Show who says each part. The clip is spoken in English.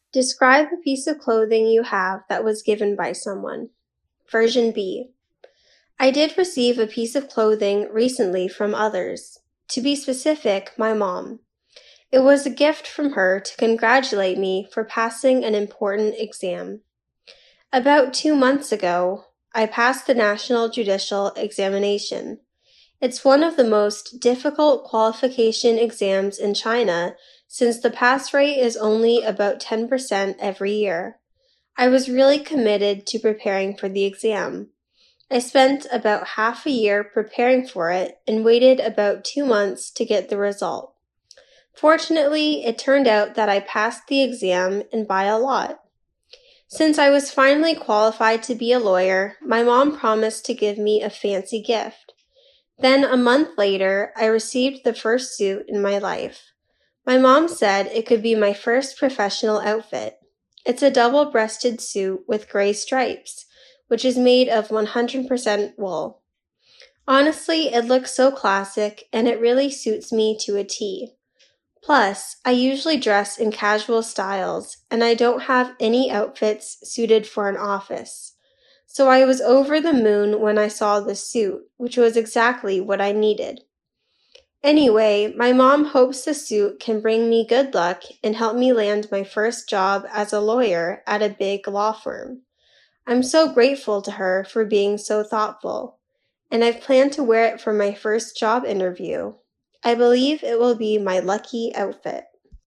Speaker 1: Describe a piece of clothing you have that was given by someone. Version B. I did receive a piece of clothing recently from others. To be specific, my mom. It was a gift from her to congratulate me for passing an important exam. About 2 months ago, I passed the National Judicial Examination. It's one of the most difficult qualification exams in China since the pass rate is only about 10% every year. I was really committed to preparing for the exam. I spent about half a year preparing for it and waited about 2 months to get the result. Fortunately, it turned out that I passed the exam and by a lot. Since I was finally qualified to be a lawyer, my mom promised to give me a fancy gift. Then a month later, I received the first suit in my life. My mom said it could be my first professional outfit. It's a double-breasted suit with gray stripes, which is made of 100% wool. Honestly, it looks so classic, and it really suits me to a T. Plus, I usually dress in casual styles, and I don't have any outfits suited for an office. So I was over the moon when I saw the suit, which was exactly what I needed. Anyway, my mom hopes the suit can bring me good luck and help me land my first job as a lawyer at a big law firm. I'm so grateful to her for being so thoughtful, and I've planned to wear it for my first job interview. I believe it will be my lucky outfit.